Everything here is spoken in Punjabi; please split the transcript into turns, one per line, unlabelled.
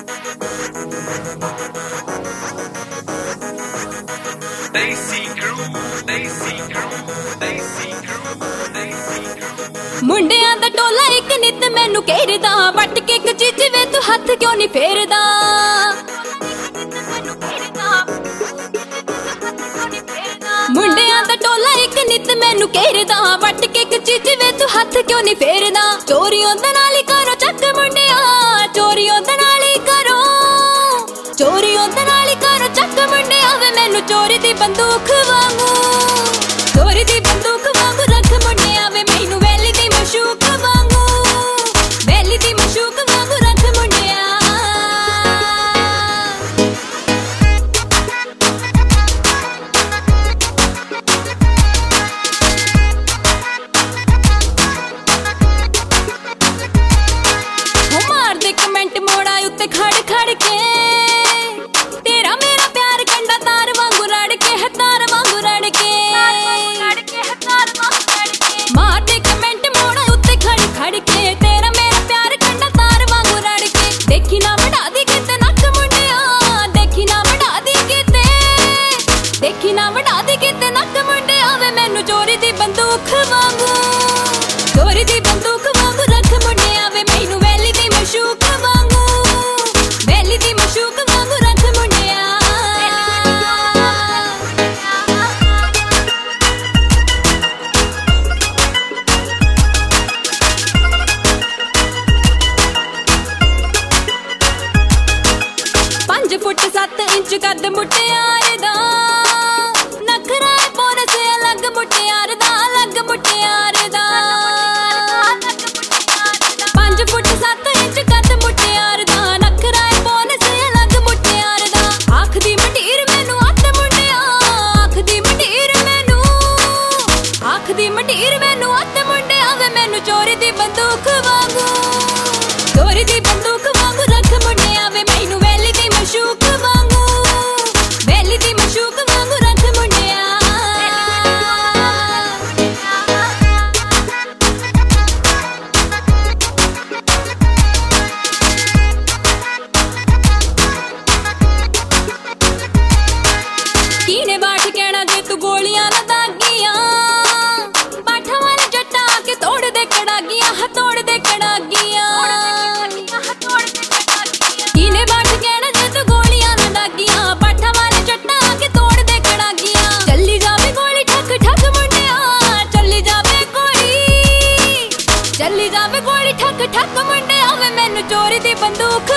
ਮੁੰਡਿਆਂ ਦਾ ਟੋਲਾ ਇੱਕ ਨਿੱਤ ਮੈਨੂੰ ਘੇਰਦਾ, ਵੱਟ ਕੇ ਇੱਕ ਚੀਜ਼ ਵੇ ਤੂੰ ਹੱਥ ਕਿਉਂ ਨਹੀਂ ਫੇਰਦਾ। ਮੁੰਡਿਆਂ ਦਾ ਟੋਲਾ ਇੱਕ ਨਿੱਤ ਮੈਨੂੰ ਘੇਰਦਾ, ਵੱਟ ਕੇ ਇੱਕ ਚੀਜ਼ ਵੇ ਤੂੰ ਹੱਥ ਕਿਉਂ ਨਹੀਂ ਫੇਰਦਾ। ਚੋਰੀ ਉਹਦੇ ਨਾਲ ਹੀ ਕਰੋ ਚੱਕ ਮੁੰਡਿਆ, ਚੋਰੀ ਉਹਦੇ ਨਾਲ ਹੀ ਕਰੋ, ਚੋਰੀ ਉਹਦੇ ਨਾਲ ਹੀ ਕਰੋ ਚੱਕ ਮੁੰਡਿਆ ਵੇ ਮੈਨੂੰ ਚੋਰੀ ਦੀ ਬੰਦੂਕ ਵਾਂਗੂ, ਚੋਰੀ ਦੀ ਬੰਦੂਕ ਵਾਂਗੂ ਰੱਖ ਮੁੰਡਿਆ ਵੇ ਮੈਨੂੰ ਵੈਲੀ ਦੀ ਮਸ਼ੂਕ ਵਾਂਗੂ, ਵੈਲੀ ਦੀ ਮਸ਼ੂਕ ਵਾਂਗੂ ਰੱਖ ਮੁੰਡਿਆ। ਹੋ ਮਾਰਦੇ ਕਮੈਂਟ ਮੋੜਾ ਉੱਤੇ ਖੜ ਖੜ ਕੇ, ਤੇਰਾ ਮੇਰਾ ਪਿਆਰ ਕੰਡਾ ਤਾਰ ਵਾਂਗੂ ਰੜ ਕੇ ਹੈ, ਤਾਰ ਵਾਂਗੂ ਰੜ ਕੇ ਮਾਰਦੇ ਕਮੈਂਟ ਮੋੜਾ ਉੱਤੇ ਖੜ ਖੜ ਕੇ, ਤੇਰਾ ਮੇਰਾ ਪਿਆਰ ਕੰਡਾ ਤਾਰ ਵਾਂਗੂ ਰੜ ਕੇ। ਦੇਖੀ ਨਾ ਵੜਾ ਦੀ ਕਿਤੇ ਨੱਕ ਮੁੰਡਿਆ, ਦੇਖੀ ਨਾ ਵੜਾ ਦੀ ਕਿਤੇ, ਦੇਖੀ ਨਾ ਵੜਾ ਦੀ ਕਿਤੇ ਨੱਕ ਮੁੰਡਿਆ ਵੇ ਮੈਨੂੰ ਚੋਰੀ ਦੀ ਬੰਦੂਕ ਵਾਂਗੂ, ਚੋਰੀ ਦੀ ਬੰਦੂਕ ਵਾਂਗੂ ਰੱਖ ਮੁੰਡਿਆ ਵੇ ਮੈਨੂੰ ਵੈਲੀ ਦੀ ਮਸ਼ੂਕ ਵਾਂਗੂ, ਵੈਲੀ ਦੀ ਮਸ਼ੂਕ ਵਾਂਗੂ ਰੱਖ ਮੁੰਡਿਆ। ਪੰਜ ਫੁੱਟ 7 ਇੰਚ ਕੱਦ ਮੁਟਿਆਰ ਦਾ, ਨਖਰਾ ਬੋਨਸ ਅਲੱਗ ਮੁਟਿਆਰ ਦਾ, ਅਲੱਗ ਮੁਟਿਆਰ ਦਾ। 5 ਫੁੱਟ 7 ਇੰਚ ਕੱਦ ਮੁਟਿਆਰ ਦਾ, ਨਖਰਾ ਬੋਨਸ ਅਲੱਗ ਮੁਟਿਆਰ ਦਾ। ਆਖਦੀ ਮੰਡੀਰ ਮੈਨੂੰ ਅੱਤ ਮੁੰਡਿਆ, ਆਖਦੀ ਮੰਡੀਰ ਮੈਨੂੰ, ਆਖਦੀ ਮੰਡੀਰ ਮੈਨੂੰ ਅੱਤ ਮੁੰਡਿਆ ਵੇ ਮੈਨੂੰ ਚੋਰੀ ਦੀ ਬੰਦੂਕ ਵਾਂਗੂ, ਚੋਰੀ ਦੀ ਬੰਦੂਕ ਵਾਂਗੂ ਰੱਖ ਮੁੰਡਿਆ ਵੇ ਮੈਨੂੰ ਵੈਲੀ ਦੀ ਮਸ਼ੂਕ ਵਾਂਗੂ, ਵੈਲੀ ਦੀ ਮਸ਼ੂਕ ਵਾਂਗੂ ਰੱਖ ਮੁੰਡਿਆ। ਕੀਨੇ ਬਾਠ ਕਹਿਣਾ ਜੇ ਤੂੰ ਗੋਲੀਆਂ ਨਾ ਦਾਗੀਆਂ, ਬਾਠਾਂ ਵਾਲੇ ਜੱਟਾਂ ਆ ਕੇ ਤੋੜ ਦੇ ਕੜਾਗੀਆਂ, ਤੋੜ ਦੇ ਕੜਾਗੀਆਂ। ਕੀਨੇ ਬਾਠ ਕਹਿਣਾ ਜੇ ਤੂੰ ਗੋਲੀਆਂ ਨਾ ਦਾਗੀਆਂ, ਬਾਠਾਂ ਵਾਲੇ ਜੱਟਾਂ ਆ ਕੇ ਤੋੜ ਦੇ ਕੜਾਗੀਆਂ। ਚੱਲੀ ਜਾਵੇ ਗੋਲੀ ਠੱਕ ਠੱਕ ਮੁੰਡਿਆ, ਚੱਲੀ ਜਾਵੇ ਗੋਲੀ, ਚੱਲੀ ਜਾਵੇ ਗੋਲੀ ਠੱਕ ਠੱਕ ਮੁੰਡਿਆ ਵੇ ਮੈਨੂੰ ਚੋਰੀ ਦੀ ਬੰਦੂਕ